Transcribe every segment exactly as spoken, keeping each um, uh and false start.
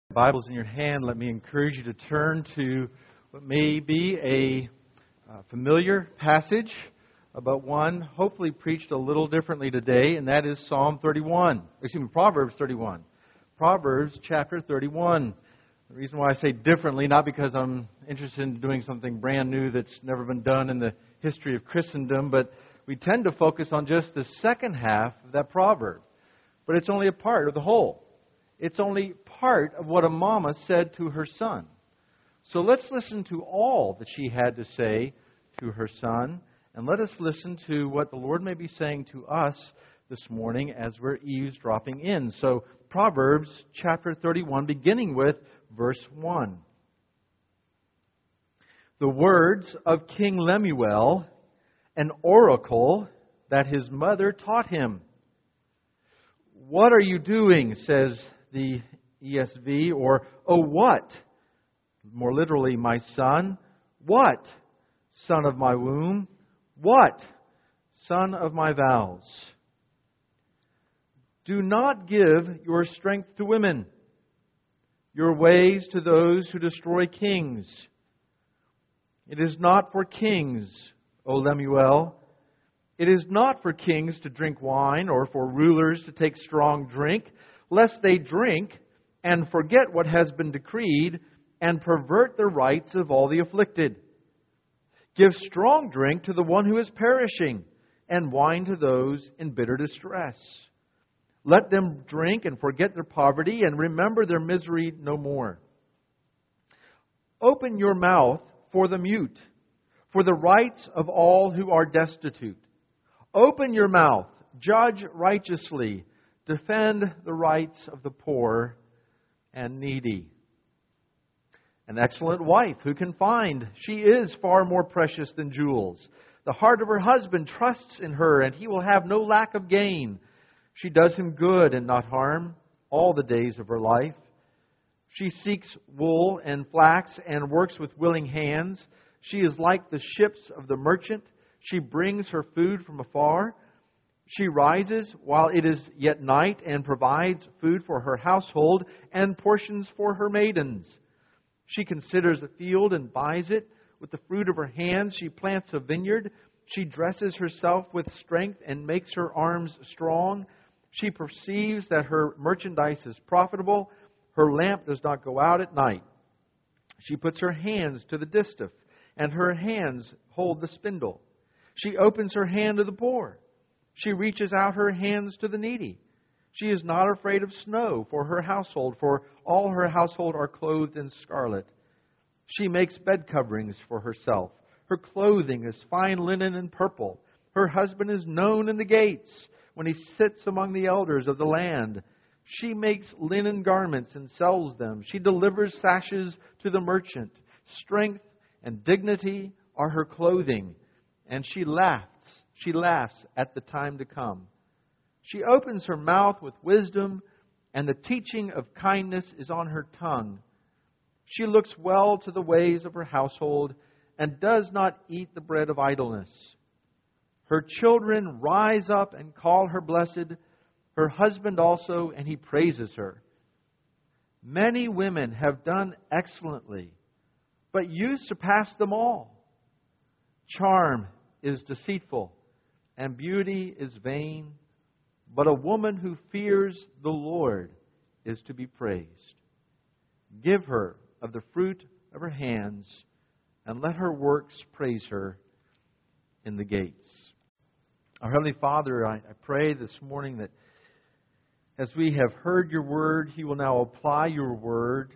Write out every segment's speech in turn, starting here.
Bibles in your hand, let me encourage you to turn to what may be a uh, familiar passage, but one hopefully preached a little differently today, and that is Psalm thirty-one. Excuse me, Proverbs thirty-one. Proverbs chapter thirty-one. The reason why I say differently, not because I'm interested in doing something brand new that's never been done in the history of Christendom, but we tend to focus on just the second half of that proverb. But it's only a part of the whole. It's only part of what a mama said to her son. So let's listen to all that she had to say to her son, and let us listen to what the Lord may be saying to us this morning as we're eavesdropping in. So Proverbs chapter thirty-one, beginning with verse one. The words of King Lemuel, an oracle that his mother taught him. What are you doing, says the E S V, or, oh, what? More literally, my son. What? Son of my womb. What? Son of my vows. Do not give your strength to women, your ways to those who destroy kings. It is not for kings, O Lemuel. It is not for kings to drink wine or for rulers to take strong drink, lest they drink and forget what has been decreed and pervert the rights of all the afflicted. Give strong drink to the one who is perishing, and wine to those in bitter distress. Let them drink and forget their poverty and remember their misery no more. Open your mouth for the mute, for the rights of all who are destitute. Open your mouth, judge righteously, defend the rights of the poor and needy. An excellent wife who can find? She is far more precious than jewels. The heart of her husband trusts in her, and he will have no lack of gain. She does him good and not harm all the days of her life. She seeks wool and flax and works with willing hands. She is like the ships of the merchant. She brings her food from afar. She rises while it is yet night and provides food for her household and portions for her maidens. She considers a field and buys it. With the fruit of her hands she plants a vineyard. She dresses herself with strength and makes her arms strong. She perceives that her merchandise is profitable. Her lamp does not go out at night. She puts her hands to the distaff, and her hands hold the spindle. She opens her hand to the poor. She reaches out her hands to the needy. She is not afraid of snow for her household, for all her household are clothed in scarlet. She makes bed coverings for herself. Her clothing is fine linen and purple. Her husband is known in the gates when he sits among the elders of the land. She makes linen garments and sells them. She delivers sashes to the merchant. Strength and dignity are her clothing, and she laughs. She laughs at the time to come. She opens her mouth with wisdom, and the teaching of kindness is on her tongue. She looks well to the ways of her household and does not eat the bread of idleness. Her children rise up and call her blessed, her husband also, and he praises her. Many women have done excellently, but you surpass them all. Charm is deceitful, and beauty is vain, but a woman who fears the Lord is to be praised. Give her of the fruit of her hands, and let her works praise her in the gates. Our Heavenly Father, I, I pray this morning that as we have heard your word, He will now apply your word.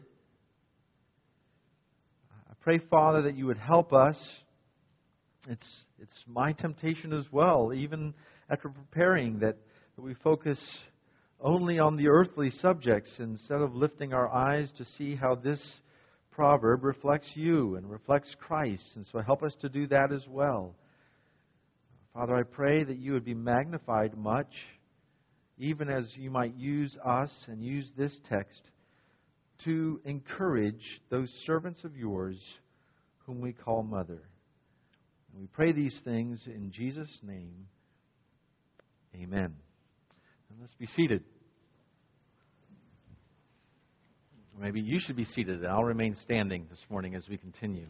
I pray, Father, that you would help us. It's it's my temptation as well, even after preparing, that, that we focus only on the earthly subjects instead of lifting our eyes to see how this proverb reflects you and reflects Christ. And so help us to do that as well. Father, I pray that you would be magnified much, even as you might use us and use this text to encourage those servants of yours whom we call mother. And we pray these things in Jesus' name. Amen. And let's be seated. Maybe you should be seated, and I'll remain standing this morning as we continue.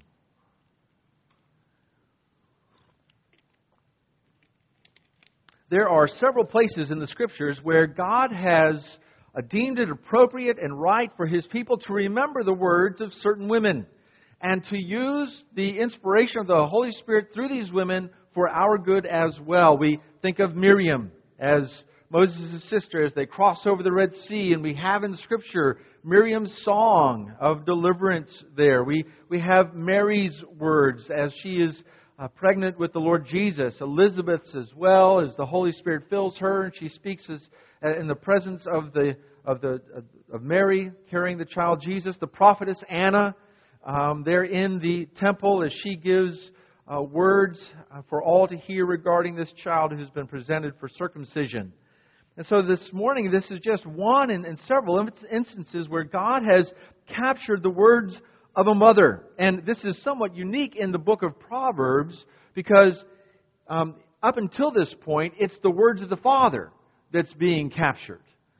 There are several places in the Scriptures where God has uh, deemed it appropriate and right for His people to remember the words of certain women and to use the inspiration of the Holy Spirit through these women for our good as well. We think of Miriam as Moses' sister as they cross over the Red Sea, and we have in Scripture Miriam's song of deliverance there. We we have Mary's words as she is uh, pregnant with the Lord Jesus. Elizabeth's as well, as the Holy Spirit fills her, and she speaks as uh, in the presence of the of the of Mary carrying the child Jesus. The prophetess Anna, um, there in the temple as she gives uh, words for all to hear regarding this child who's been presented for circumcision. And so this morning, this is just one in, in several instances where God has captured the words of a mother. And this is somewhat unique in the book of Proverbs because um, up until this point, it's the words of the father that's being captured.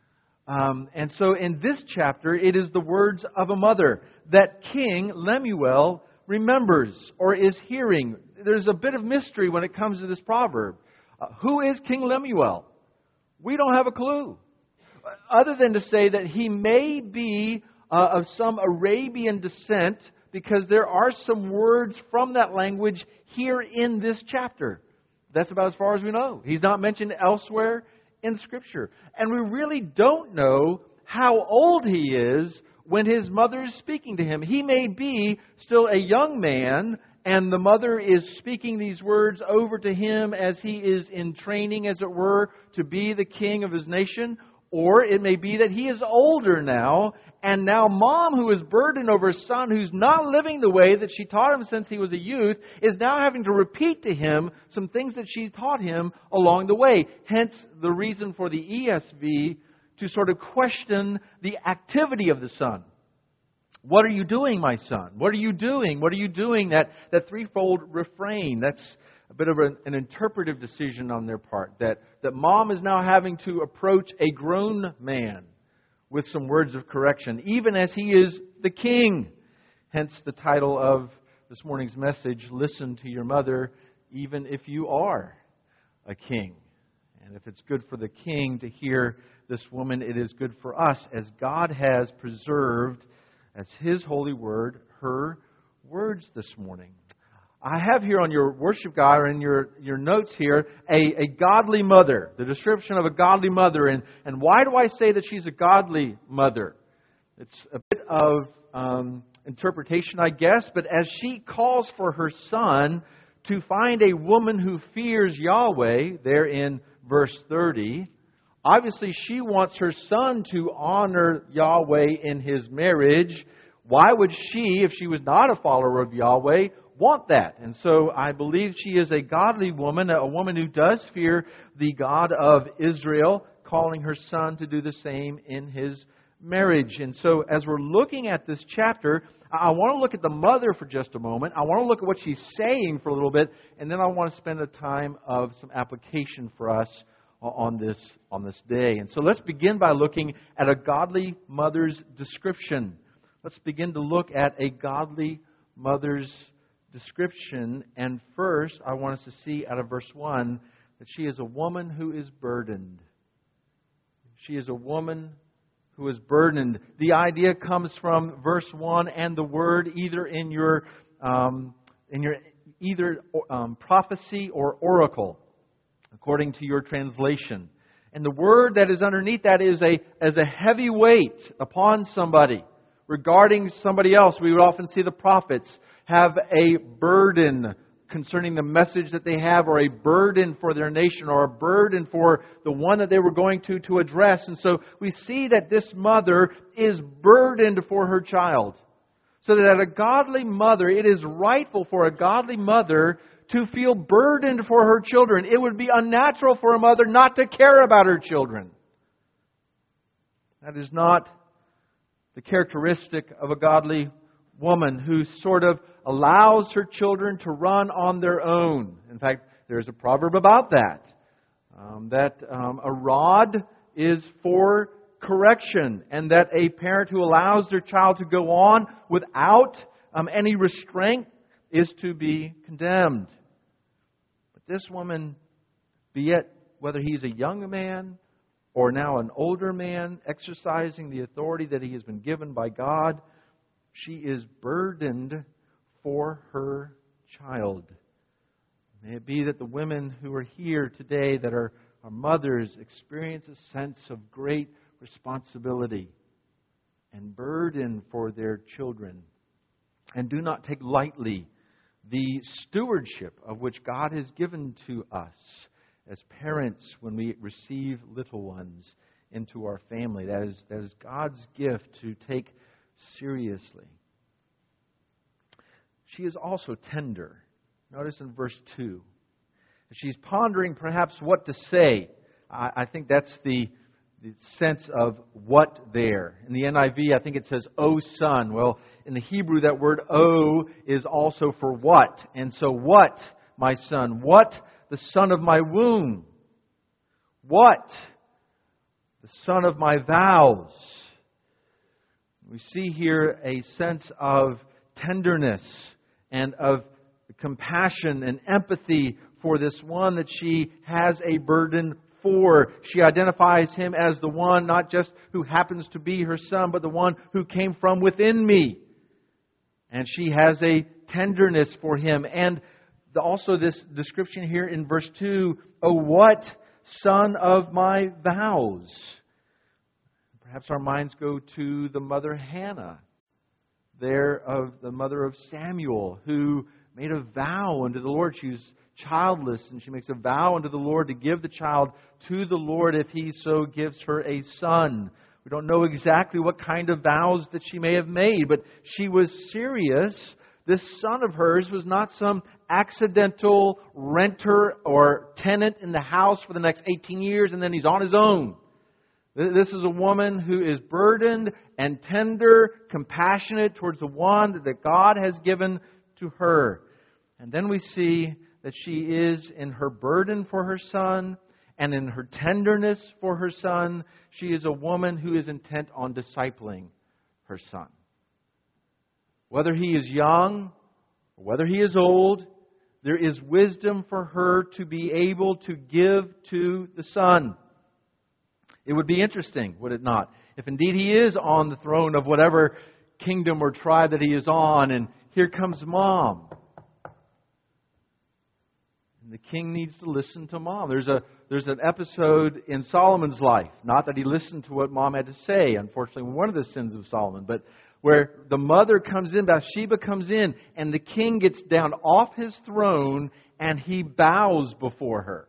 Um, and so in this chapter, it is the words of a mother that King Lemuel remembers or is hearing. There's a bit of mystery when it comes to this proverb. Uh, who is King Lemuel? We don't have a clue, other than to say that he may be uh, of some Arabian descent, because there are some words from that language here in this chapter. That's about as far as we know. He's not mentioned elsewhere in Scripture. And we really don't know how old he is when his mother is speaking to him. He may be still a young man, and the mother is speaking these words over to him as he is in training, as it were, to be the king of his nation. Or it may be that he is older now, and now mom, who is burdened over a son who's not living the way that she taught him since he was a youth, is now having to repeat to him some things that she taught him along the way. Hence the reason for the E S V to sort of question the activity of the son. What are you doing, my son? What are you doing? What are you doing? That, that threefold refrain. That's a bit of an, an interpretive decision on their part. That, that mom is now having to approach a grown man with some words of correction, even as he is the king. Hence the title of this morning's message, Listen to Your Mother, Even If You Are a King. And if it's good for the king to hear this woman, it is good for us, as God has preserved as His holy word, her words this morning. I have here on your worship guide, or in your, your notes here, a, a godly mother. The description of a godly mother. And, and why do I say that she's a godly mother? It's a bit of um, interpretation, I guess. But as she calls for her son to find a woman who fears Yahweh, there in verse thirty, obviously, she wants her son to honor Yahweh in his marriage. Why would she, if she was not a follower of Yahweh, want that? And so I believe she is a godly woman, a woman who does fear the God of Israel, calling her son to do the same in his marriage. And so as we're looking at this chapter, I want to look at the mother for just a moment. I want to look at what she's saying for a little bit, and then I want to spend a time of some application for us on this on this day. And so let's begin by looking at a godly mother's description. Let's begin to look at a godly mother's description. And first, I want us to see out of verse one that she is a woman who is burdened. She is a woman who is burdened. The idea comes from verse one and the word either in your um, in your either um, prophecy or oracle, according to your translation. And the word that is underneath that is a as a heavy weight upon somebody regarding somebody else. We would often see the prophets have a burden concerning the message that they have, or a burden for their nation, or a burden for the one that they were going to to address. And so we see that this mother is burdened for her child. So that a godly mother, it is rightful for a godly mother to feel burdened for her children. It would be unnatural for a mother not to care about her children. That is not the characteristic of a godly woman who sort of allows her children to run on their own. In fact, there's a proverb about that. Um, that um, a rod is for correction, and that a parent who allows their child to go on without um, any restraint is to be condemned. But this woman, be it whether he's a young man or now an older man exercising the authority that he has been given by God, she is burdened for her child. May it be that the women who are here today that are, are mothers experience a sense of great responsibility and burden for their children, and do not take lightly the stewardship of which God has given to us as parents when we receive little ones into our family. That is, that is God's gift to take seriously. She is also tender. Notice in verse two. She's pondering perhaps what to say. I, I think that's the, the sense of what there. In the N I V, I think it says, "O son." Well, in the Hebrew, that word "o" is also for what. And so what, my son? What, the son of my womb? What, the son of my vows? We see here a sense of tenderness and of compassion and empathy for this one that she has a burden for. She identifies him as the one not just who happens to be her son, but the one who came from within me. And she has a tenderness for him. And also this description here in verse two, "Oh, what son of my vows." Perhaps our minds go to the mother Hannah, there of the mother of Samuel, who made a vow unto the Lord. She was childless, and she makes a vow unto the Lord to give the child to the Lord if He so gives her a son. We don't know exactly what kind of vows that she may have made, but she was serious. This son of hers was not some accidental renter or tenant in the house for the next eighteen years and then he's on his own. This is a woman who is burdened and tender, compassionate towards the one that God has given to her. And then we see that she is, in her burden for her son and in her tenderness for her son, she is a woman who is intent on discipling her son. Whether he is young or whether he is old, there is wisdom for her to be able to give to the son. It would be interesting, would it not, if indeed he is on the throne of whatever kingdom or tribe that he is on, and here comes mom. And the king needs to listen to mom. There's a there's an episode in Solomon's life, not that he listened to what mom had to say, unfortunately, one of the sins of Solomon, but where the mother comes in, Bathsheba comes in, and the king gets down off his throne and he bows before her.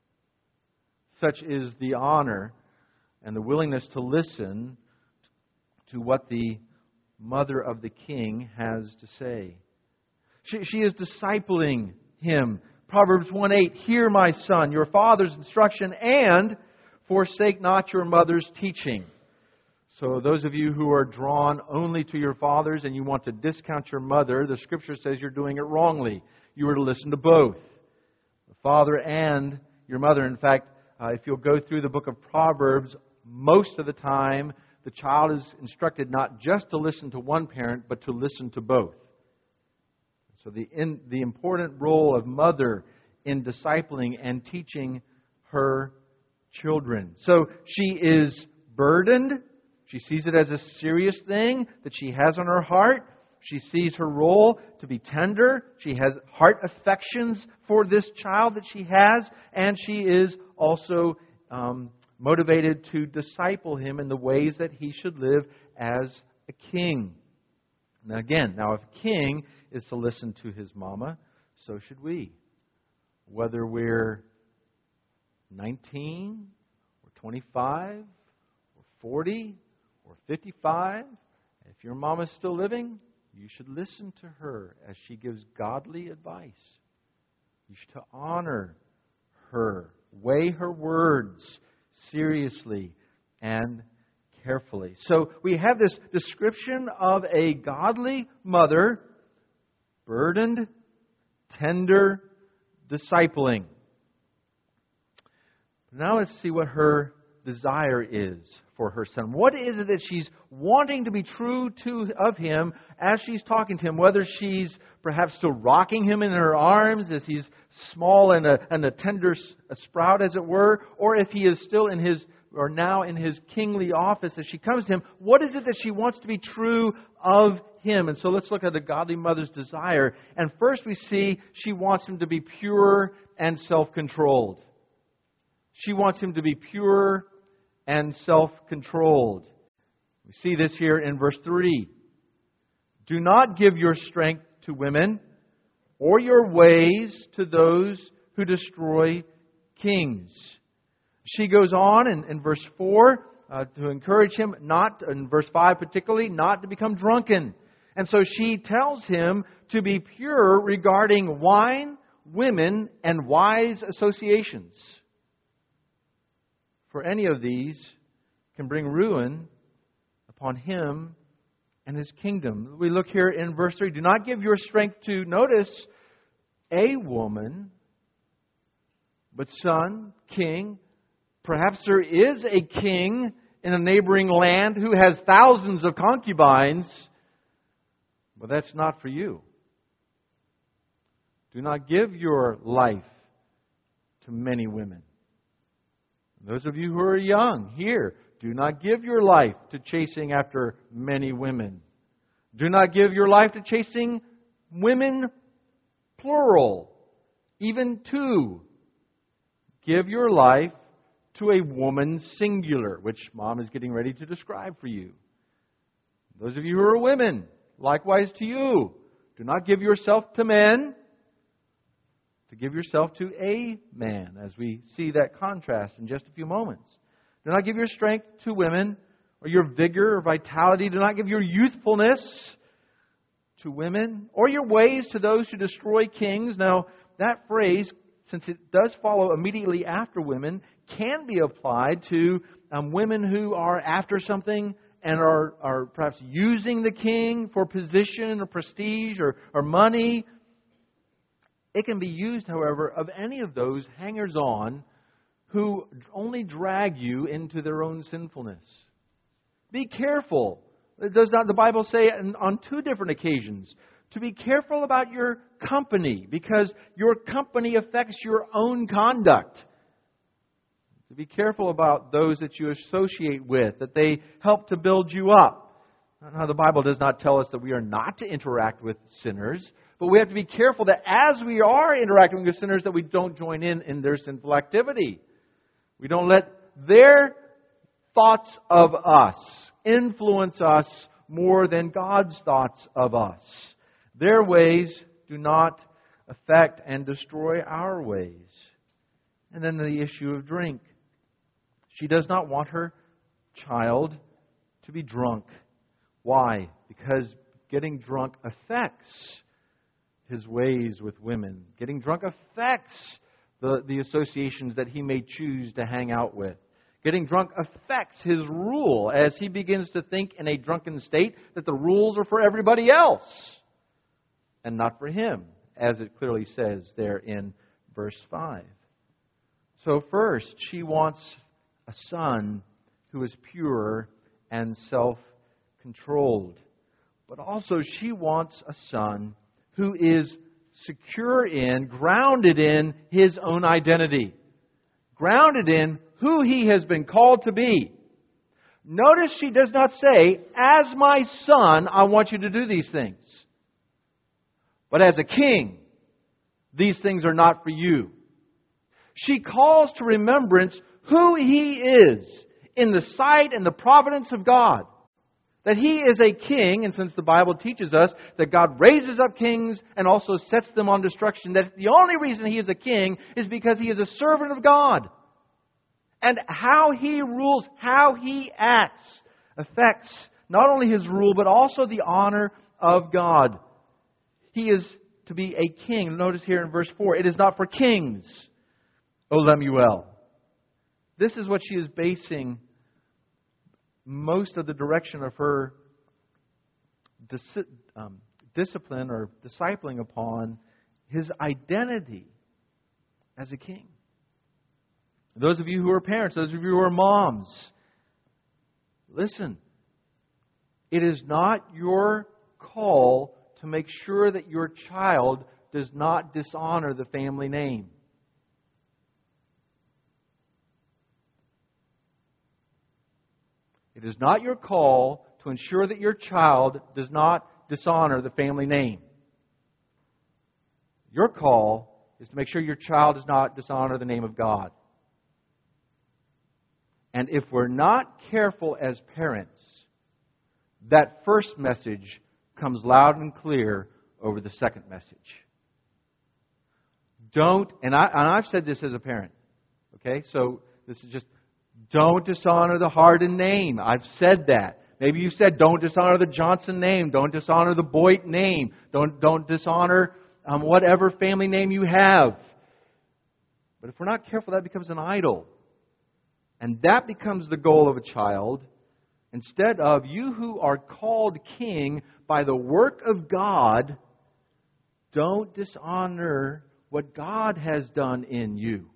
Such is the honor and the willingness to listen to what the mother of the king has to say. She, she is discipling him. Proverbs one eight, "Hear, my son, your father's instruction, and forsake not your mother's teaching." So those of you who are drawn only to your fathers and you want to discount your mother, the Scripture says you're doing it wrongly. You are to listen to both, the father and your mother. In fact, uh, if you'll go through the book of Proverbs, most of the time the child is instructed not just to listen to one parent, but to listen to both. So the in, the important role of mother in discipling and teaching her children. So she is burdened. She sees it as a serious thing that she has on her heart. She sees her role to be tender. She has heart affections for this child that she has. And she is also um, motivated to disciple him in the ways that he should live as a king. Now again, now if a king is to listen to his mama, so should we. Whether we're nineteen or twenty-five or forty or fifty-five, if your mama's still living, you should listen to her as she gives godly advice. You should honor her, weigh her words seriously and carefully. So we have this description of a godly mother, burdened, tender, discipling. Now let's see what her desire is for her son? What is it that she's wanting to be true to of him as she's talking to him? Whether she's perhaps still rocking him in her arms as he's small and a, and a tender a sprout, as it were, or if he is still in his, or now in his kingly office as she comes to him, what is it that she wants to be true of him? And so let's look at a godly mother's desire. And first we see she wants him to be pure and self-controlled. She wants him to be pure and self-controlled. We see this here in verse three. Do not give your strength to women, or your ways to those who destroy kings. She goes on in, in verse four uh, to encourage him, not in verse five particularly, not to become drunken. And so she tells him to be pure regarding wine, women, and wise associations. For any of these can bring ruin upon him and his kingdom. We look here in verse three. Do not give your strength to, notice, a woman, but son, king. Perhaps there is a king in a neighboring land who has thousands of concubines, but that's not for you. Do not give your life to many women. Those of you who are young here, do not give your life to chasing after many women. Do not give your life to chasing women, plural, even two. Give your life to a woman, singular, which Mom is getting ready to describe for you. Those of you who are women, likewise to you. Do not give yourself to men, to give yourself to a man, as we see that contrast in just a few moments. Do not give your strength to women, or your vigor or vitality. Do not give your youthfulness to women, or your ways to those who destroy kings. Now, that phrase, since it does follow immediately after women, can be applied to um, women who are after something and are, are perhaps using the king for position or prestige or, or money. It can be used, however, of any of those hangers-on who only drag you into their own sinfulness. Be careful. Does not the Bible say on two different occasions to be careful about your company, because your company affects your own conduct? To be careful about those that you associate with, that they help to build you up. Now, the Bible does not tell us that we are not to interact with sinners, but we have to be careful that as we are interacting with sinners, that we don't join in in their sinful activity. We don't let their thoughts of us influence us more than God's thoughts of us. Their ways do not affect and destroy our ways. And then the issue of drink. She does not want her child to be drunk. Why? Because getting drunk affects his ways with women. Getting drunk affects the, the associations that he may choose to hang out with. Getting drunk affects his rule as he begins to think in a drunken state that the rules are for everybody else and not for him, as it clearly says there in verse five. So first, she wants a son who is pure and self-controlled. But also she wants a son who is secure in, grounded in his own identity. Grounded in who he has been called to be. Notice she does not say, as my son, I want you to do these things. But as a king, these things are not for you. She calls to remembrance who he is in the sight and the providence of God. That he is a king, and since the Bible teaches us that God raises up kings and also sets them on destruction, that the only reason he is a king is because he is a servant of God. And how he rules, how he acts, affects not only his rule, but also the honor of God. He is to be a king. Notice here in verse four, it is not for kings, O Lemuel. This is what she is basing most of the direction of her dis- um, discipline or discipling upon, his identity as a king. Those of you who are parents, those of you who are moms, Listen, it is not your call to make sure that your child does not dishonor the family name. It is not your call to ensure that your child does not dishonor the family name. Your call is to make sure your child does not dishonor the name of God. And if we're not careful as parents, that first message comes loud and clear over the second message. Don't, and, I, and I've said this as a parent, okay? So this is just, don't dishonor the Hardin name. I've said that. Maybe you said, don't dishonor the Johnson name. Don't dishonor the Boyd name. Don't, don't dishonor um, whatever family name you have. But if we're not careful, that becomes an idol. And that becomes the goal of a child. Instead of you who are called king by the work of God, don't dishonor what God has done in you.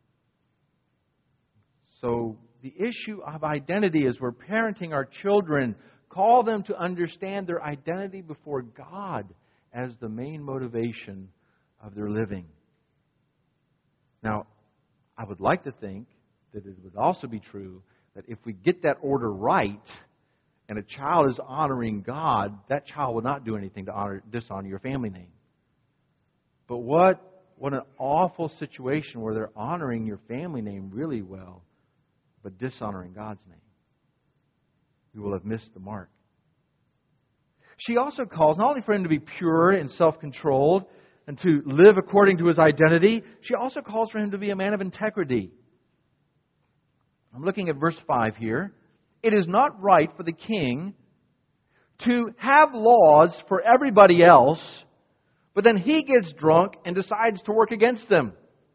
So the issue of identity as we're parenting our children, call them to understand their identity before God as the main motivation of their living. Now, I would like to think that it would also be true that if we get that order right and a child is honoring God, that child will not do anything to honor, dishonor your family name. But what, what an awful situation where they're honoring your family name really well, but dishonoring God's name. You will have missed the mark. She also calls not only for him to be pure and self-controlled and to live according to his identity, she also calls for him to be a man of integrity. I'm looking at verse five here. It is not right for the king to have laws for everybody else, but then he gets drunk and decides to work against them.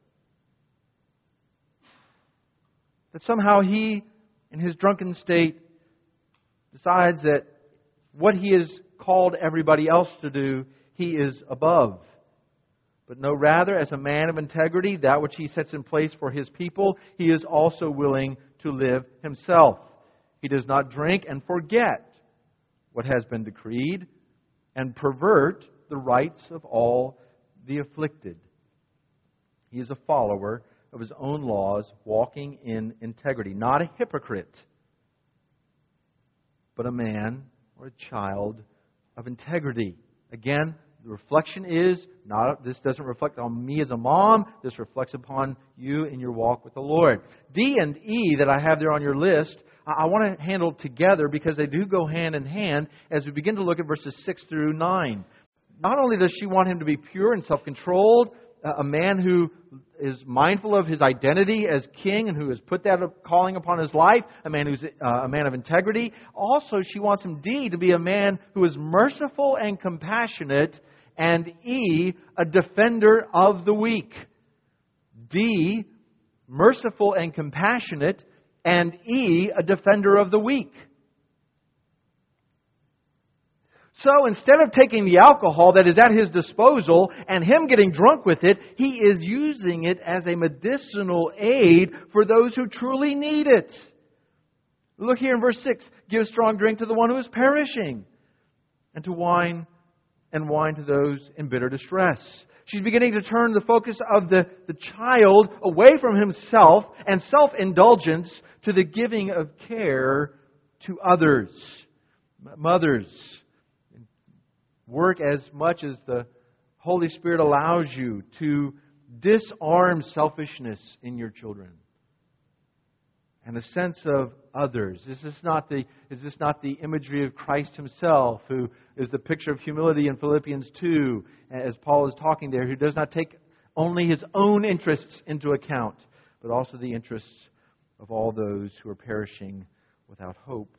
That somehow he, in his drunken state, decides that what he has called everybody else to do, he is above. But no, rather, as a man of integrity, that which he sets in place for his people, he is also willing to live himself. He does not drink and forget what has been decreed and pervert the rights of all the afflicted. He is a follower of his own laws, walking in integrity. Not a hypocrite, but a man or a child of integrity. Again, the reflection is, not this doesn't reflect on me as a mom, this reflects upon you in your walk with the Lord. D and E that I have there on your list, I want to handle together because they do go hand in hand as we begin to look at verses six through nine. Not only does she want him to be pure and self-controlled, a man who is mindful of his identity as king and who has put that calling upon his life, a man who's uh, a man of integrity. Also, she wants him, D, to be a man who is merciful and compassionate, and E, a defender of the weak. D, merciful and compassionate, and E, a defender of the weak. So instead of taking the alcohol that is at his disposal and him getting drunk with it, he is using it as a medicinal aid for those who truly need it. Look here in verse six. Give strong drink to the one who is perishing, and to wine and wine to those in bitter distress. She's beginning to turn the focus of the, the child away from himself and self-indulgence to the giving of care to others. Mothers, work as much as the Holy Spirit allows you to disarm selfishness in your children. And a sense of others. Is this not the, is this not the imagery of Christ Himself, who is the picture of humility in Philippians two, as Paul is talking there, who does not take only his own interests into account, but also the interests of all those who are perishing without hope.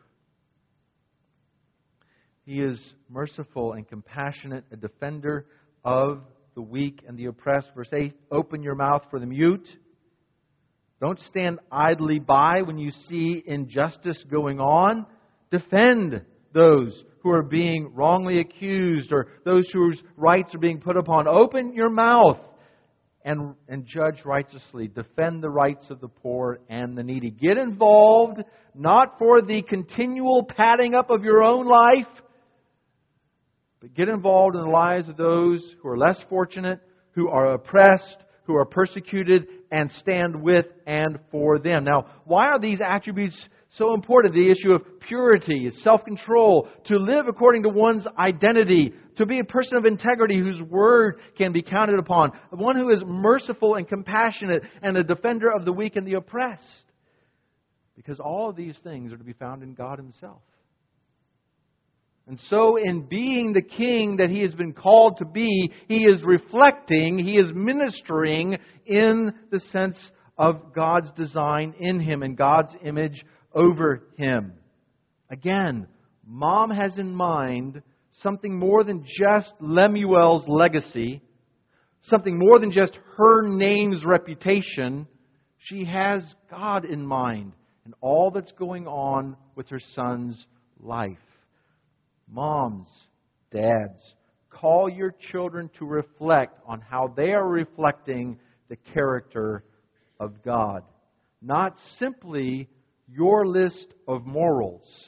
He is merciful and compassionate, a defender of the weak and the oppressed. Verse eight, open your mouth for the mute. Don't stand idly by when you see injustice going on. Defend those who are being wrongly accused or those whose rights are being put upon. Open your mouth and, and judge righteously. Defend the rights of the poor and the needy. Get involved, not for the continual padding up of your own life, but get involved in the lives of those who are less fortunate, who are oppressed, who are persecuted, and stand with and for them. Now, why are these attributes so important? The issue of purity, self-control, to live according to one's identity, to be a person of integrity whose word can be counted upon, one who is merciful and compassionate, and a defender of the weak and the oppressed. Because all of these things are to be found in God Himself. And so in being the king that He has been called to be, He is reflecting, He is ministering in the sense of God's design in Him and God's image over Him. Again, Mom has in mind something more than just Lemuel's legacy, something more than just her name's reputation. She has God in mind and all that's going on with her son's life. Moms, dads, call your children to reflect on how they are reflecting the character of God. Not simply your list of morals,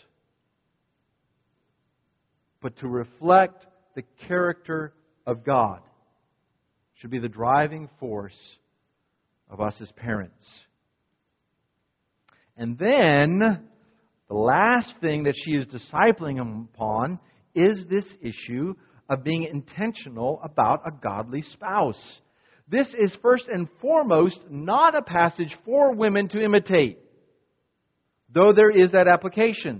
but to reflect the character of God should be the driving force of us as parents. And then the last thing that she is discipling him upon is this issue of being intentional about a godly spouse. This is first and foremost not a passage for women to imitate, though there is that application.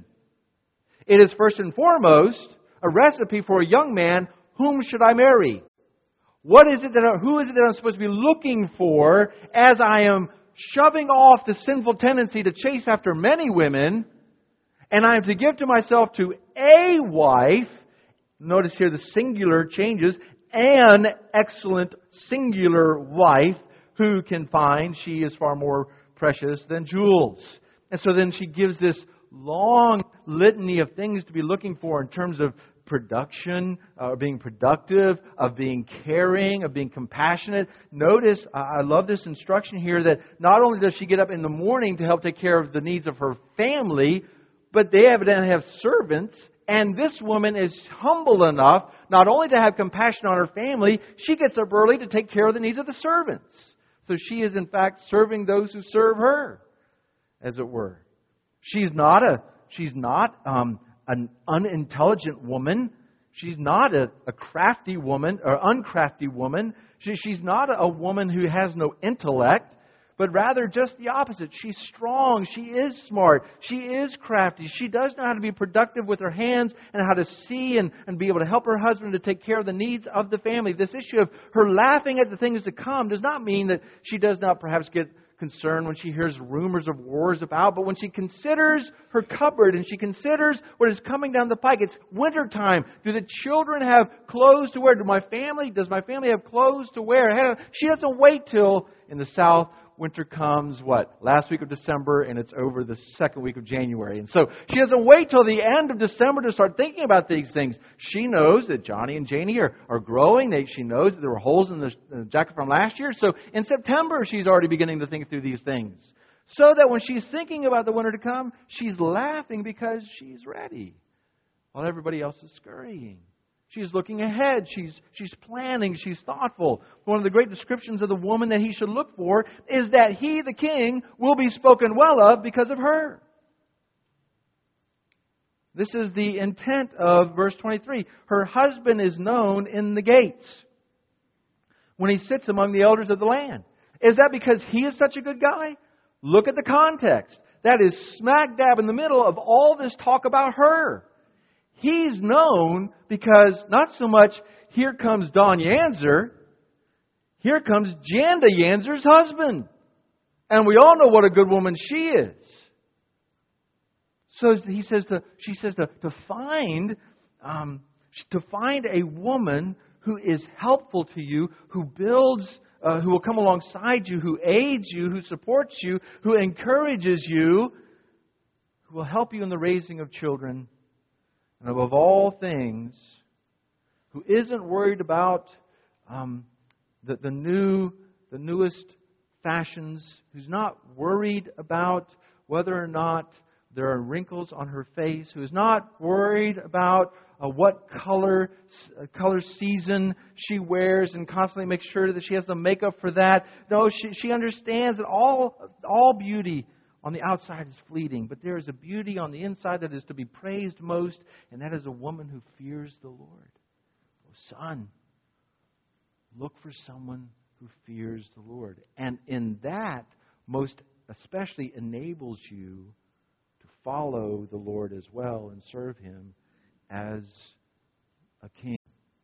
It is first and foremost a recipe for a young man. Whom should I marry? What is it that, who is it that I'm supposed to be looking for as I am shoving off the sinful tendency to chase after many women? And I am to give to myself to a wife, notice here the singular changes, an excellent singular wife who can find she is far more precious than jewels. And so then she gives this long litany of things to be looking for in terms of production, uh, being productive, of being caring, of being compassionate. Notice, uh, I love this instruction here that not only does she get up in the morning to help take care of the needs of her family, but they evidently have servants, and this woman is humble enough not only to have compassion on her family, she gets up early to take care of the needs of the servants. So she is in fact serving those who serve her, as it were. She's not a she's not um, an unintelligent woman. She's not a, a crafty woman or uncrafty woman. She, she's not a, a woman who has no intellect. But rather just the opposite. She's strong. She is smart. She is crafty. She does know how to be productive with her hands and how to see and, and be able to help her husband to take care of the needs of the family. This issue of her laughing at the things to come does not mean that she does not perhaps get concerned when she hears rumors of wars about, but when she considers her cupboard and she considers what is coming down the pike. It's wintertime. Do the children have clothes to wear? Do my family, does my family have clothes to wear? She doesn't wait till in the South winter comes, what, last week of December, and it's over the second week of January. And so she doesn't wait till the end of December to start thinking about these things. She knows that Johnny and Janie are, are growing. They, she knows that there were holes in the, in the jacket from last year. So in September, she's already beginning to think through these things. So that when she's thinking about the winter to come, she's laughing because she's ready, while everybody else is scurrying. She's looking ahead. She's, she's planning. She's thoughtful. One of the great descriptions of the woman that he should look for is that he, the king, will be spoken well of because of her. This is the intent of verse twenty-three. Her husband is known in the gates when he sits among the elders of the land. Is that because he is such a good guy? Look at the context. That is smack dab in the middle of all this talk about her. He's known because not so much here comes Don Yanzer, here comes Janda Yanzer's husband. And we all know what a good woman she is. So he says to, she says to, to find um, to find a woman who is helpful to you, who builds, uh, who will come alongside you, who aids you, who supports you, who encourages you, who will help you in the raising of children. And above all things, who isn't worried about um, the, the new the newest fashions, who's not worried about whether or not there are wrinkles on her face, who is not worried about uh, what color uh, color season she wears and constantly makes sure that she has the makeup for that. No, she, she understands that all, all beauty on the outside is fleeting, but there is a beauty on the inside that is to be praised most, and that is a woman who fears the Lord. Oh, son, look for someone who fears the Lord. And in that, most especially enables you to follow the Lord as well and serve Him as a king.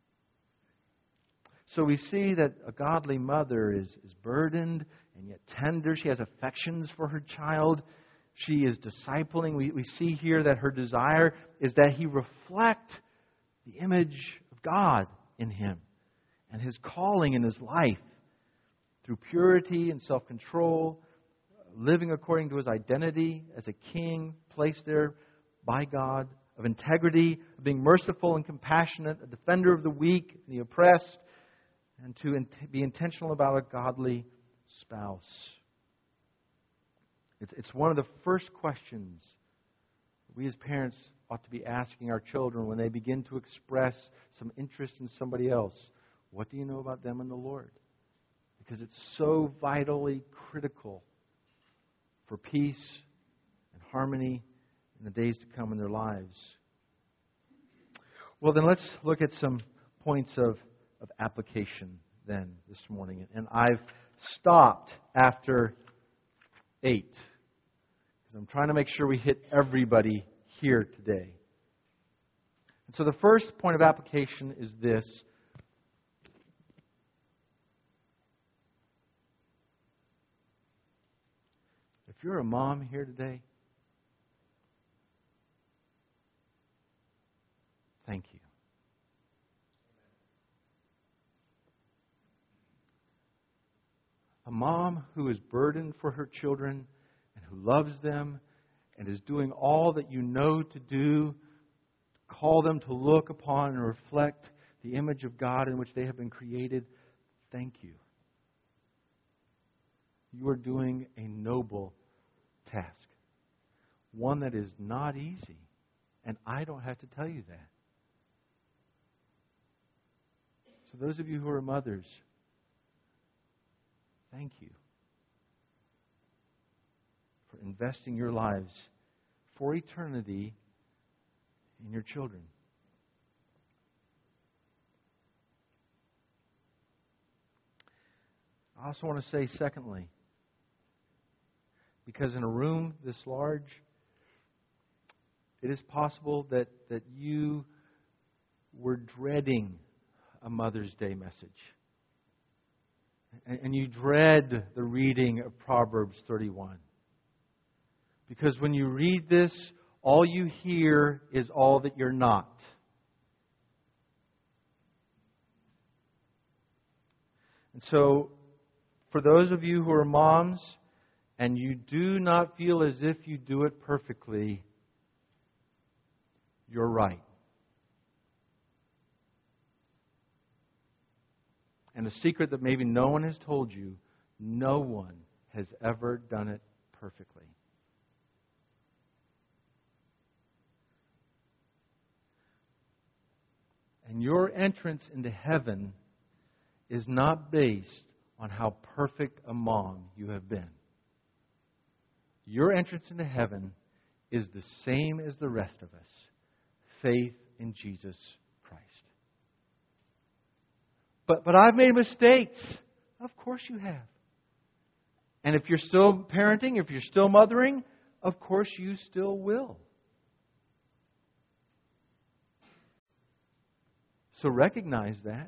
So we see that a godly mother is, is burdened and yet tender. She has affections for her child. She is discipling. We, we see here that her desire is that he reflect the image of God in him and His calling in his life through purity and self-control, living according to his identity as a king placed there by God, of integrity, of being merciful and compassionate, a defender of the weak and the oppressed, and to be intentional about a godly spouse. It's one of the first questions we as parents ought to be asking our children when they begin to express some interest in somebody else. What do you know about them and the Lord? Because it's so vitally critical for peace and harmony in the days to come in their lives. Well, then let's look at some points of, of application then this morning. And I've stopped after eight because I'm trying to make sure we hit everybody here today. And so the first point of application is this. If you're a mom here today, thank you. A mom who is burdened for her children and who loves them and is doing all that you know to do, call them to look upon and reflect the image of God in which they have been created, thank you. You are doing a noble task. One that is not easy. And I don't have to tell you that. So those of you who are mothers, thank you for investing your lives for eternity in your children. I also want to say, secondly, because in a room this large, it is possible that, that you were dreading a Mother's Day message. And, and you dread the reading of Proverbs thirty-one. Because when you read this, all you hear is all that you're not. And so, for those of you who are moms, and you do not feel as if you do it perfectly, you're right. And a secret that maybe no one has told you, no one has ever done it perfectly. And your entrance into heaven is not based on how perfect a mom you have been. Your entrance into heaven is the same as the rest of us. Faith in Jesus Christ. But but I've made mistakes. Of course you have. And if you're still parenting, if you're still mothering, of course you still will. So recognize that.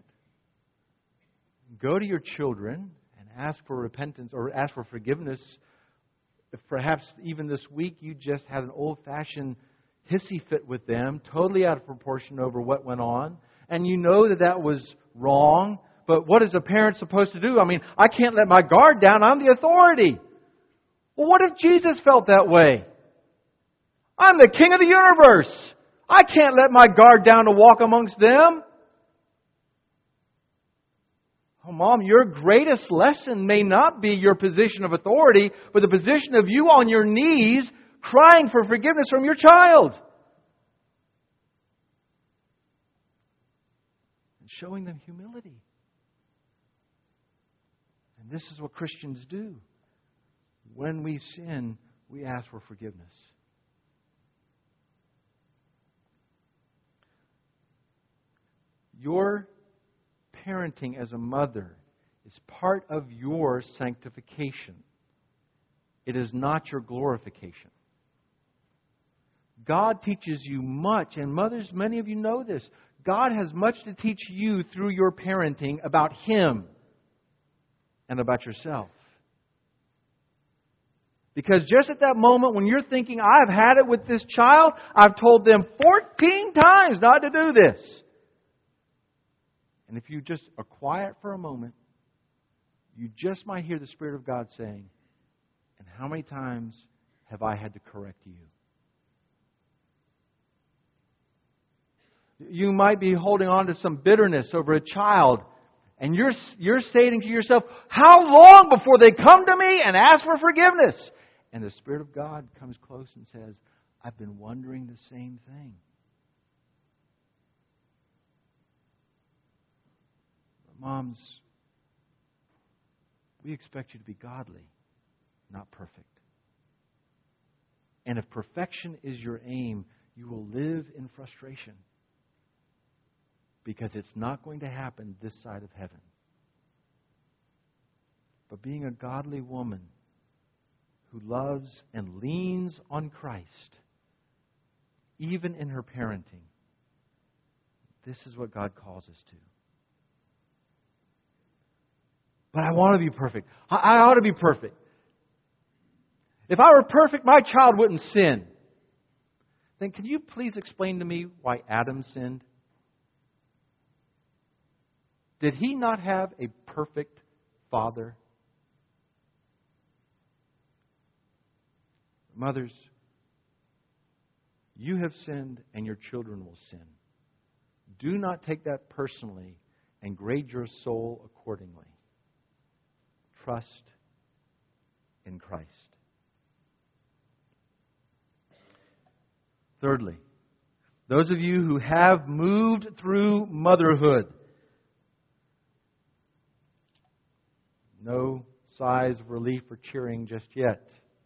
Go to your children and ask for repentance or ask for forgiveness. If perhaps even this week you just had an old-fashioned hissy fit with them, totally out of proportion over what went on, and you know that that was wrong, but what is a parent supposed to do? I mean, I can't let my guard down. I'm the authority. Well, what if Jesus felt that way? I'm the King of the universe. I can't let my guard down to walk amongst them. Oh, Mom, your greatest lesson may not be your position of authority, but the position of you on your knees crying for forgiveness from your child. And showing them humility. And this is what Christians do. When we sin, we ask for forgiveness. Your parenting as a mother is part of your sanctification. It is not your glorification. God teaches you much, and mothers, many of you know this. God has much to teach you through your parenting about Him and about yourself. Because just at that moment when you're thinking, I've had it with this child, I've told them fourteen times not to do this. And if you just are quiet for a moment, you just might hear the Spirit of God saying, and how many times have I had to correct you? You might be holding on to some bitterness over a child, and you're, you're saying to yourself, how long before they come to me and ask for forgiveness? And the Spirit of God comes close and says, I've been wondering the same thing. Moms, we expect you to be godly, not perfect. And if perfection is your aim, you will live in frustration. Because it's not going to happen this side of heaven. But being a godly woman who loves and leans on Christ, even in her parenting, this is what God calls us to. But I want to be perfect. I, I ought to be perfect. If I were perfect, my child wouldn't sin. Then can you please explain to me why Adam sinned? Did he not have a perfect father? Mothers, you have sinned and your children will sin. Do not take that personally and grade your soul accordingly. Trust in Christ. Thirdly, those of you who have moved through motherhood, no sighs of relief or cheering just yet.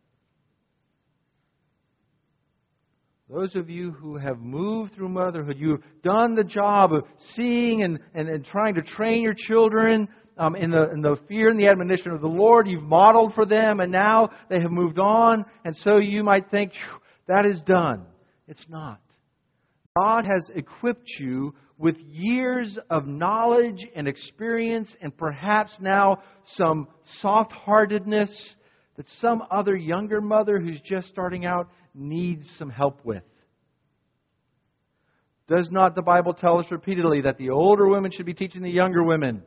Those of you who have moved through motherhood, you've done the job of seeing and, and, and trying to train your children um, in, the, in the fear and the admonition of the Lord. You've modeled for them, and now they have moved on. And so you might think, that is done. It's not. God has equipped you with years of knowledge and experience and perhaps now some soft-heartedness that some other younger mother who's just starting out needs some help with. Does not the Bible tell us repeatedly that the older women should be teaching the younger women?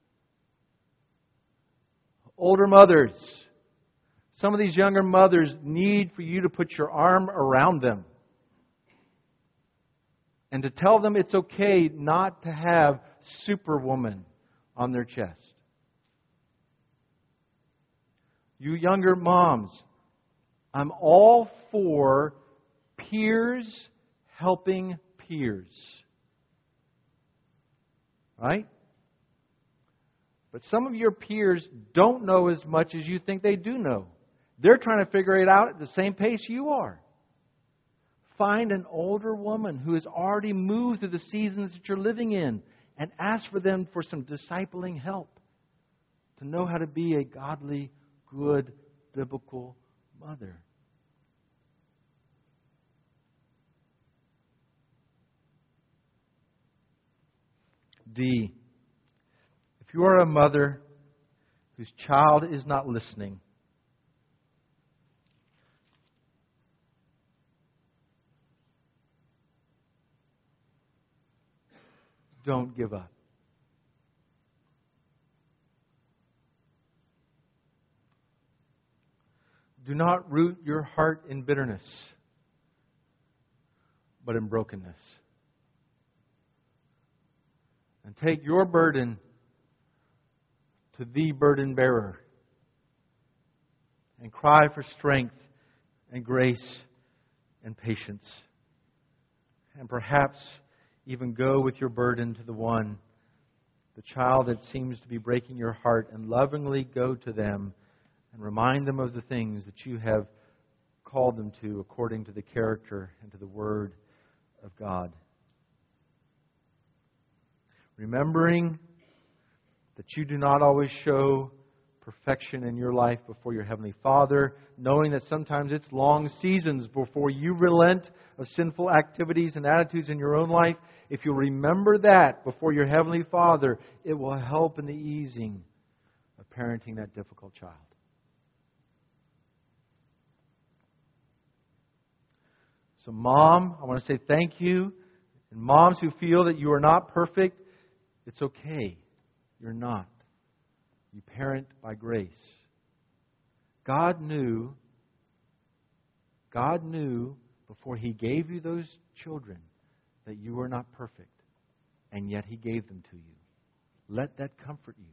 Older mothers. Some of these younger mothers need for you to put your arm around them. And to tell them it's okay not to have Superwoman on their chest. You younger moms, I'm all for peers helping peers. Right? But some of your peers don't know as much as you think they do know. They're trying to figure it out at the same pace you are. Find an older woman who has already moved through the seasons that you're living in and ask for them for some discipling help to know how to be a godly, good, biblical mother. D. If you are a mother whose child is not listening, don't give up. Do not root your heart in bitterness, but in brokenness. And take your burden to the burden bearer and cry for strength and grace and patience. And perhaps even go with your burden to the one, the child that seems to be breaking your heart, and lovingly go to them and remind them of the things that you have called them to according to the character and to the Word of God. Remembering that you do not always show perfection in your life before your Heavenly Father, knowing that sometimes it's long seasons before you relent of sinful activities and attitudes in your own life. If you remember that before your Heavenly Father, it will help in the easing of parenting that difficult child. So, Mom, I want to say thank you. And moms who feel that you are not perfect, it's okay. You're not. You parent by grace. God knew, God knew before He gave you those children that you were not perfect, and yet He gave them to you. Let that comfort you.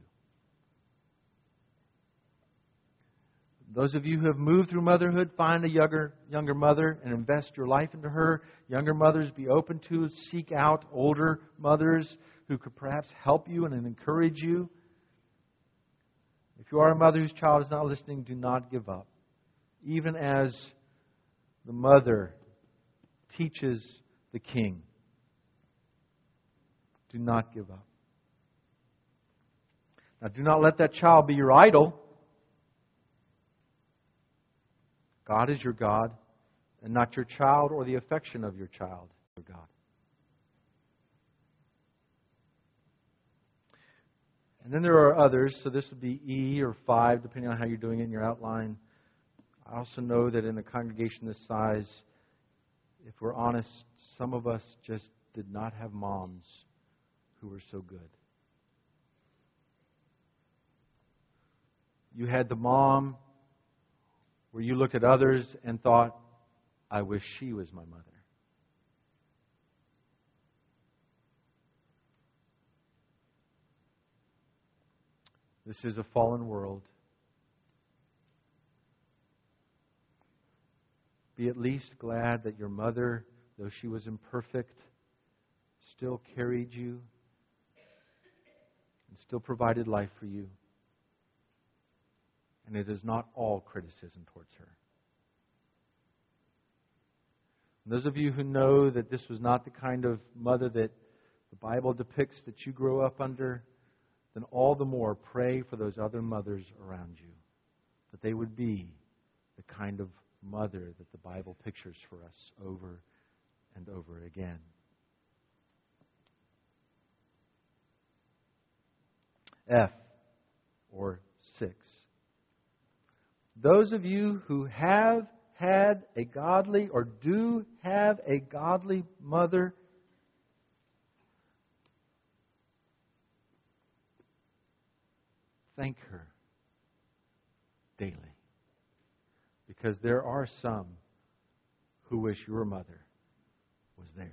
Those of you who have moved through motherhood, find a younger, younger mother and invest your life into her. Younger mothers, be open to seek out older mothers who could perhaps help you and encourage you. If you are a mother whose child is not listening, do not give up. Even as the mother teaches the king, do not give up. Now, do not let that child be your idol. God is your God, and not your child or the affection of your child, your God. And then there are others, so this would be E or five, depending on how you're doing it in your outline. I also know that in a congregation this size, if we're honest, some of us just did not have moms who were so good. You had the mom where you looked at others and thought, I wish she was my mother. This is a fallen world. Be at least glad that your mother, though she was imperfect, still carried you and still provided life for you. And it is not all criticism towards her. And those of you who know that this was not the kind of mother that the Bible depicts that you grow up under, then all the more pray for those other mothers around you, that they would be the kind of mother that the Bible pictures for us over and over again. F, or six. Those of you who have had a godly or do have a godly mother, thank her daily. Because there are some who wish your mother was theirs.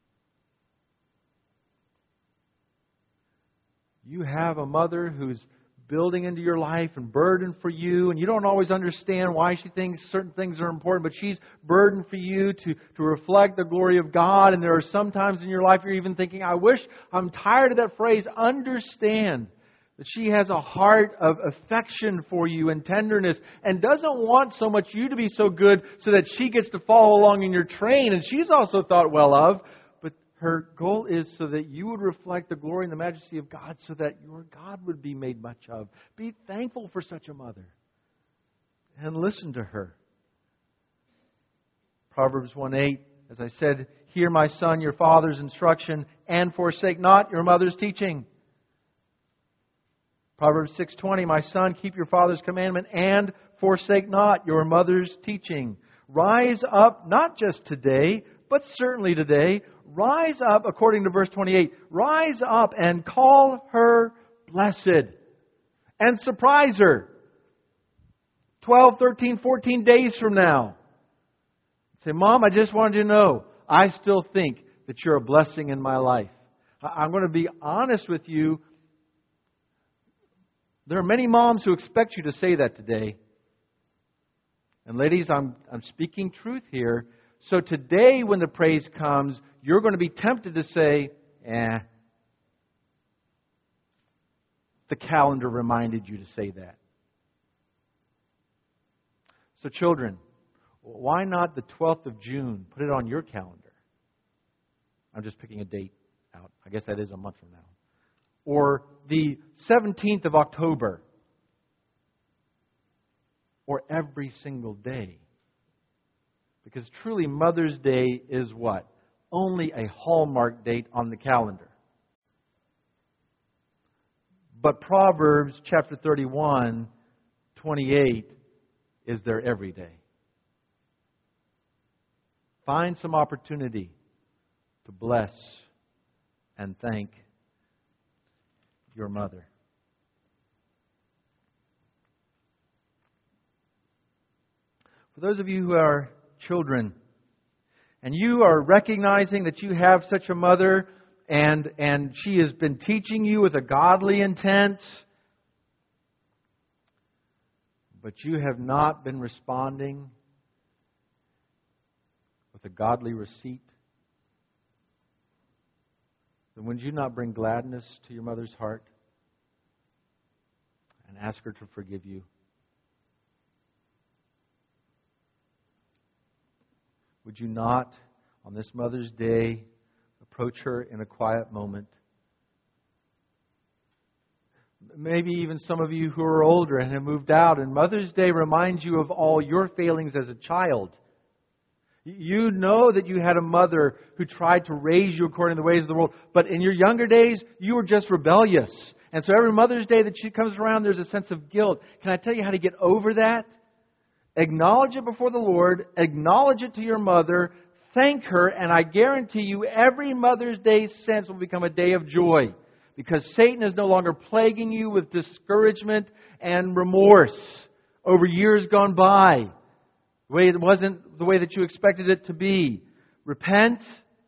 You have a mother who's building into your life and burdened for you, and you don't always understand why she thinks certain things are important, but she's burdened for you to, to reflect the glory of God. And there are some times in your life you're even thinking, I wish, I'm tired of that phrase, understand that she has a heart of affection for you and tenderness and doesn't want so much you to be so good so that she gets to follow along in your train. And she's also thought well of. But her goal is so that you would reflect the glory and the majesty of God so that your God would be made much of. Be thankful for such a mother. And listen to her. Proverbs one eight, as I said, hear my son your father's instruction and forsake not your mother's teaching. Proverbs six twenty, my son, keep your father's commandment and forsake not your mother's teaching. Rise up, not just today, but certainly today. Rise up, according to verse twenty-eight, rise up and call her blessed. And surprise her. twelve, thirteen, fourteen days from now. Say, Mom, I just wanted you to know, I still think that you're a blessing in my life. I'm going to be honest with you. There are many moms who expect you to say that today. And ladies, I'm, I'm speaking truth here. So today when the praise comes, you're going to be tempted to say, eh. The calendar reminded you to say that. So children, why not the twelfth of June? Put it on your calendar. I'm just picking a date out. I guess that is a month from now. Or the seventeenth of October. Or every single day. Because truly Mother's Day is what? Only a hallmark date on the calendar. But Proverbs chapter thirty-one, twenty-eight is there every day. Find some opportunity to bless and thank your mother. For those of you who are children, and you are recognizing that you have such a mother, and, and she has been teaching you with a godly intent, but you have not been responding with a godly receipt, then would you not bring gladness to your mother's heart and ask her to forgive you? Would you not, on this Mother's Day, approach her in a quiet moment? Maybe even some of you who are older and have moved out, and Mother's Day reminds you of all your failings as a child. You know that you had a mother who tried to raise you according to the ways of the world, but in your younger days, you were just rebellious. And so every Mother's Day that she comes around, there's a sense of guilt. Can I tell you how to get over that? Acknowledge it before the Lord. Acknowledge it to your mother. Thank her. And I guarantee you every Mother's Day since will become a day of joy. Because Satan is no longer plaguing you with discouragement and remorse over years gone by. The way it wasn't the way that you expected it to be. Repent.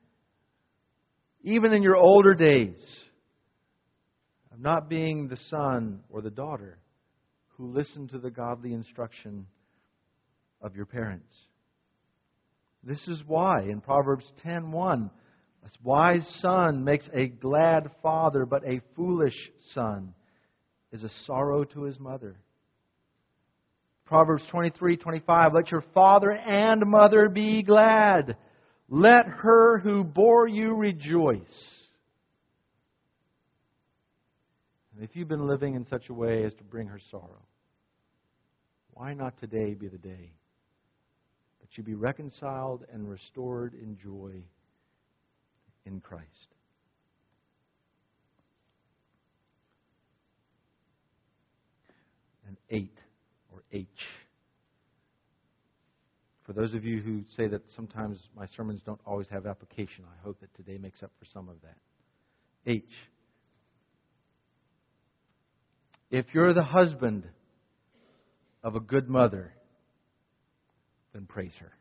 Even in your older days. Of not being the son or the daughter who listened to the godly instruction of your parents. This is why in Proverbs ten one, a wise son makes a glad father, but a foolish son is a sorrow to his mother. Proverbs twenty-three twenty-five, let your father and mother be glad. Let her who bore you rejoice. And if you've been living in such a way as to bring her sorrow, why not today be the day that you be reconciled and restored in joy in Christ? And eight, or H. For those of you who say that sometimes my sermons don't always have application, I hope that today makes up for some of that. H. If you're the husband of a good mother, then praise her.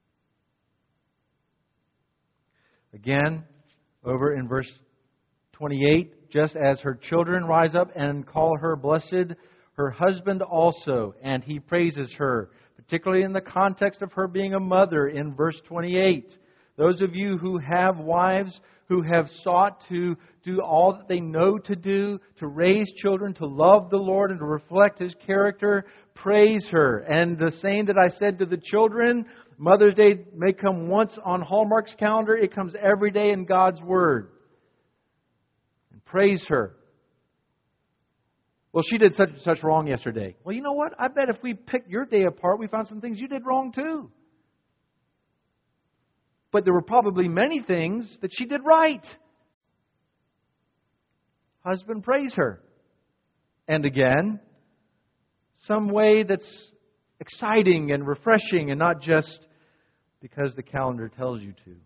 Again, over in verse twenty-eight, just as her children rise up and call her blessed, her husband also, and he praises her, particularly in the context of her being a mother in verse twenty-eight. Those of you who have wives who have sought to do all that they know to do, to raise children, to love the Lord and to reflect His character, praise her. And the same that I said to the children, Mother's Day may come once on Hallmark's calendar. It comes every day in God's Word. And praise her. Well, she did such and such wrong yesterday. Well, you know what? I bet if we picked your day apart, we found some things you did wrong too. But there were probably many things that she did right. Husband, praise her. And again, some way that's exciting and refreshing and not just because the calendar tells you to.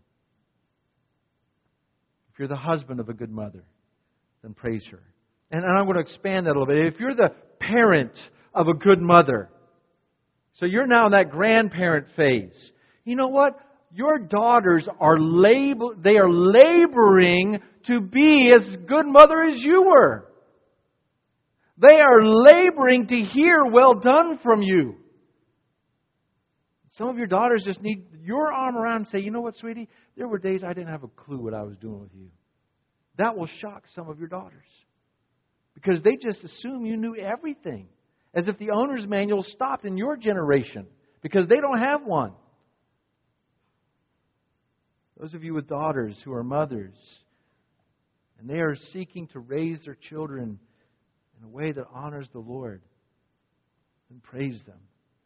If you're the husband of a good mother, then praise her. And I'm going to expand that a little bit. If you're the parent of a good mother, so you're now in that grandparent phase, you know what? Your daughters are lab- they are laboring to be as good mother as you were. They are laboring to hear, "Well done," from you. Some of your daughters just need your arm around and say, "You know what, sweetie? There were days I didn't have a clue what I was doing with you." That will shock some of your daughters. Because they just assume you knew everything. As if the owner's manual stopped in your generation. Because they don't have one. Those of you with daughters who are mothers, and they are seeking to raise their children in a way that honors the Lord, then praise them.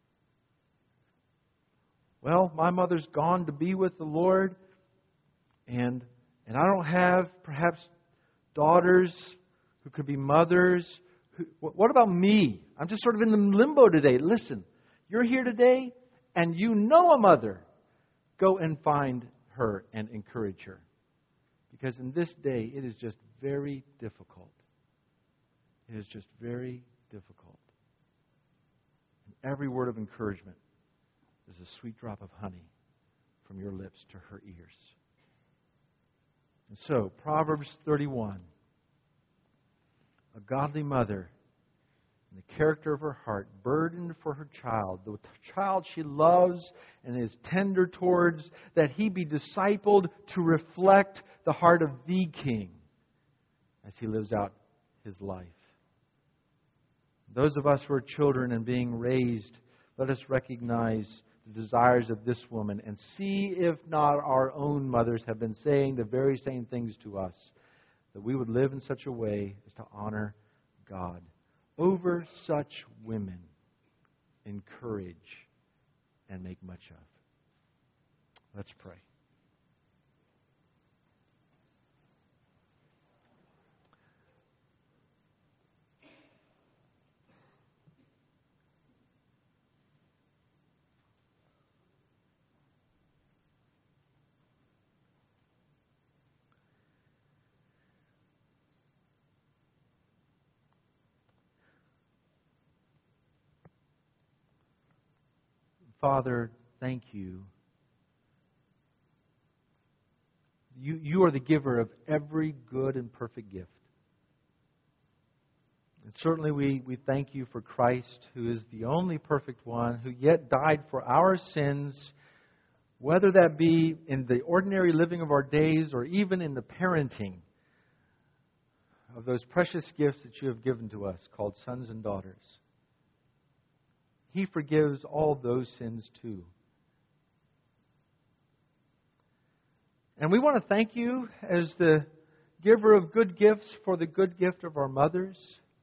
Well, my mother's gone to be with the Lord, and and I don't have perhaps daughters who could be mothers. Who, what about me? I'm just sort of in the limbo today. Listen, you're here today, and you know a mother. Go and find her and encourage her. Because in this day, it is just very difficult. It is just very difficult. And every word of encouragement is a sweet drop of honey from your lips to her ears. And so, Proverbs thirty-one. A godly mother, in the character of her heart, burdened for her child, the child she loves and is tender towards, that he be discipled to reflect the heart of the King as he lives out his life. Those of us who are children and being raised, let us recognize the desires of this woman and see if not our own mothers have been saying the very same things to us, that we would live in such a way as to honor God. Over such women, encourage and make much of. Let's pray. Father, thank you. You, you are the giver of every good and perfect gift. And certainly we, we thank you for Christ, who is the only perfect one, who yet died for our sins, whether that be in the ordinary living of our days or even in the parenting of those precious gifts that you have given to us called sons and daughters. He forgives all those sins too. And we want to thank you as the giver of good gifts for the good gift of our mothers.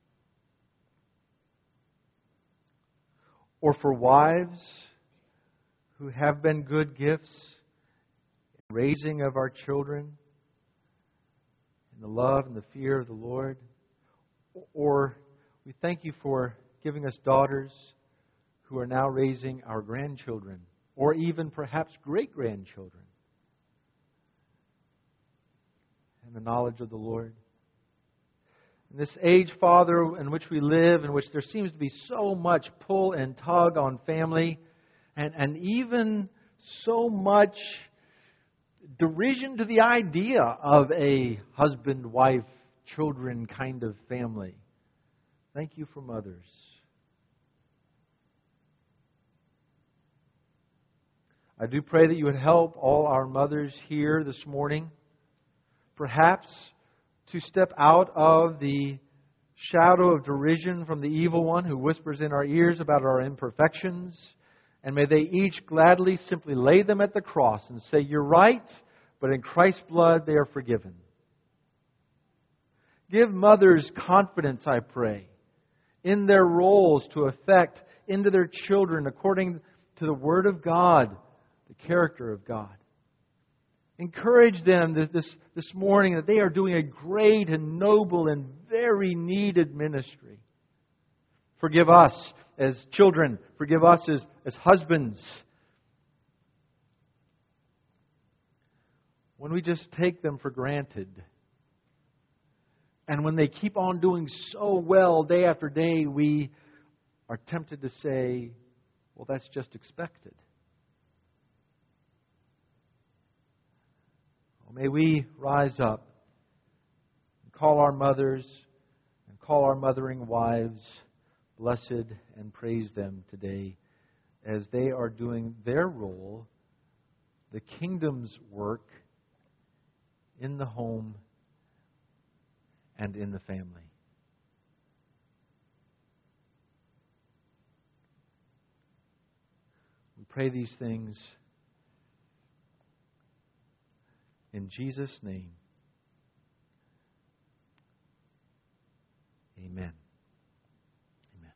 Or for wives who have been good gifts in raising of our children in the love and the fear of the Lord. Or we thank you for giving us daughters who are now raising our grandchildren, or even perhaps great-grandchildren, in the knowledge of the Lord. In this age, Father, in which we live, in which there seems to be so much pull and tug on family, and, and even so much derision to the idea of a husband, wife, children kind of family. Thank you for mothers. I do pray that you would help all our mothers here this morning, perhaps to step out of the shadow of derision from the evil one who whispers in our ears about our imperfections, and may they each gladly simply lay them at the cross and say, "You're right, but in Christ's blood they are forgiven." Give mothers confidence, I pray, in their roles to affect into their children according to the Word of God, the character of God. Encourage them this, this morning that they are doing a great and noble and very needed ministry. Forgive us as children. Forgive us as, as husbands. When we just take them for granted. And when they keep on doing so well day after day, we are tempted to say, well, that's just expected. Well, may we rise up and call our mothers and call our mothering wives blessed and praise them today as they are doing their role, the kingdom's work in the home and in the family. We pray these things in Jesus' name. Amen.